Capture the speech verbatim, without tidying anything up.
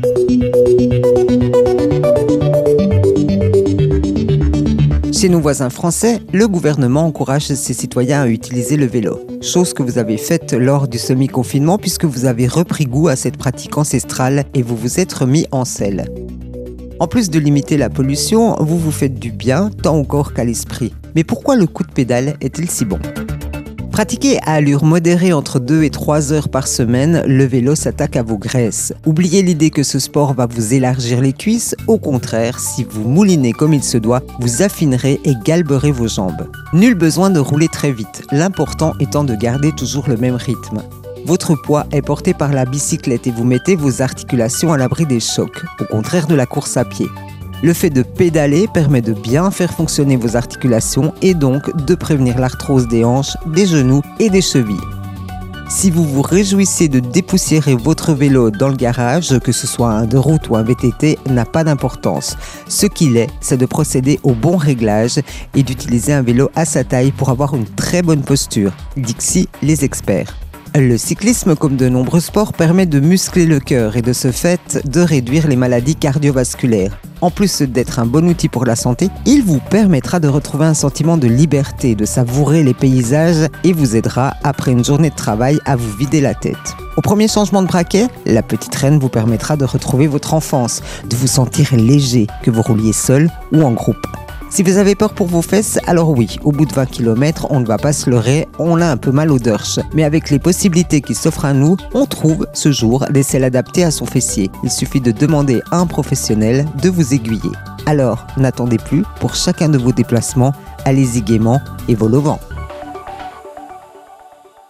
Chez nos voisins français, le gouvernement encourage ses citoyens à utiliser le vélo. Chose que vous avez faite lors du semi-confinement puisque vous avez repris goût à cette pratique ancestrale et vous vous êtes remis en selle. En plus de limiter la pollution, vous vous faites du bien tant au corps qu'à l'esprit. Mais pourquoi le coup de pédale est-il si bon ? Pratiquez à allure modérée entre deux et trois heures par semaine, le vélo s'attaque à vos graisses. Oubliez l'idée que ce sport va vous élargir les cuisses. Au contraire, si vous moulinez comme il se doit, vous affinerez et galberez vos jambes. Nul besoin de rouler très vite, l'important étant de garder toujours le même rythme. Votre poids est porté par la bicyclette et vous mettez vos articulations à l'abri des chocs, au contraire de la course à pied. Le fait de pédaler permet de bien faire fonctionner vos articulations et donc de prévenir l'arthrose des hanches, des genoux et des chevilles. Si vous vous réjouissez de dépoussiérer votre vélo dans le garage, que ce soit un de route ou un V T T, n'a pas d'importance. Ce qu'il est, c'est de procéder au bon réglage et d'utiliser un vélo à sa taille pour avoir une très bonne posture. Dixi, les experts. Le cyclisme, comme de nombreux sports, permet de muscler le cœur et de ce fait de réduire les maladies cardiovasculaires. En plus d'être un bon outil pour la santé, il vous permettra de retrouver un sentiment de liberté, de savourer les paysages et vous aidera, après une journée de travail, à vous vider la tête. Au premier changement de braquet, la petite reine vous permettra de retrouver votre enfance, de vous sentir léger, que vous rouliez seul ou en groupe. Si vous avez peur pour vos fesses, alors oui, au bout de vingt kilomètres, on ne va pas se leurrer, on a un peu mal au dorche. Mais avec les possibilités qui s'offrent à nous, on trouve ce jour des selles adaptées à son fessier. Il suffit de demander à un professionnel de vous aiguiller. Alors, n'attendez plus, pour chacun de vos déplacements, allez-y gaiement et vol au vent.